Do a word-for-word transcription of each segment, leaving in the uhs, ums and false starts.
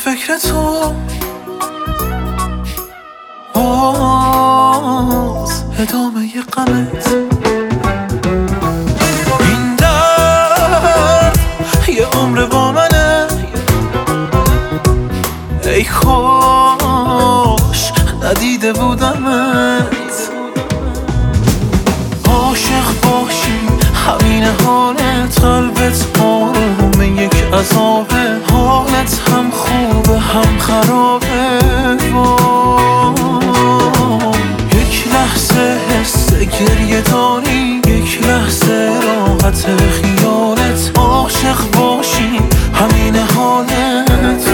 فکر تو باز ادامه ی غمت. این درد یه عمر با منه، ای کاش ندیده بودمت. عاشق باشی همین حالت، قلبت آرومه یک عذابه، حالت هم خوبه هم خرابه. یک لحظه حس گریه داری، یک لحظه راحت خیالت. عاشق باشی همین حالت.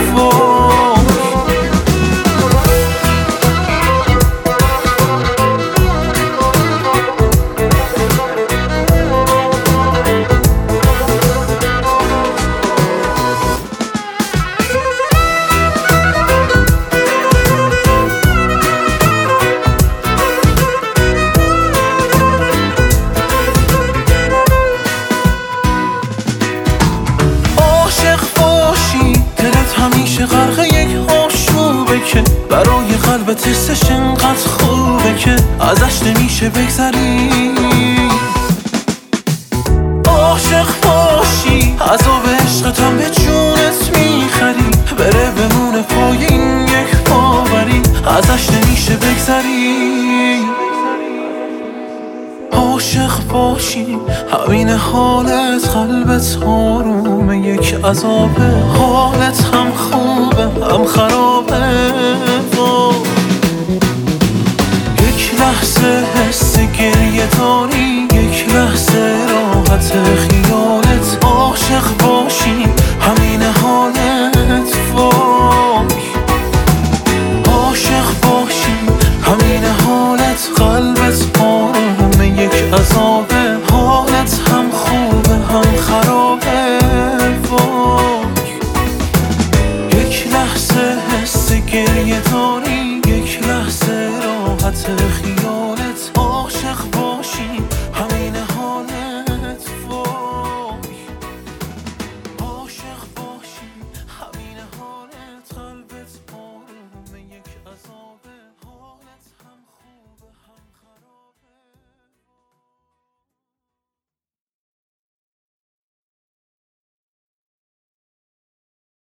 همیشه غرق یک آشوبه که برای قلبت حسش انقدر خوبه که ازش نمیشه بگذری. عاشق باشی عذاب عشقت هم به جونت میخری، بره بمونه پای این یک باوری، ازش نمیشه بگذری. عاشق باشی همین حالت، قلبت آرومه یک عذابه، حالت هم خوبه هم خرابه. یک لحظه حس گریه داری، یک لحظه راحت خیالت. عاشق باشی همین حالت. عاشق باشی همین حالت، قلبت آرومه یک عذابه، حالت هم خوبه هم خرابه. یک لحظه حس گریه داری، یک لحظه راحت خیالت.